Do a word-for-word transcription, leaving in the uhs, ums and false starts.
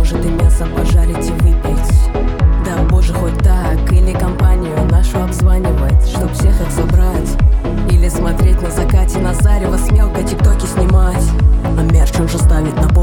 Может и мясо пожарить и выпить. Да боже, хоть так. Или компанию нашу обзванивать, чтоб всех их собрать. Или смотреть на закате на зарево, с мелко тиктоки снимать. А мерч он же ставит на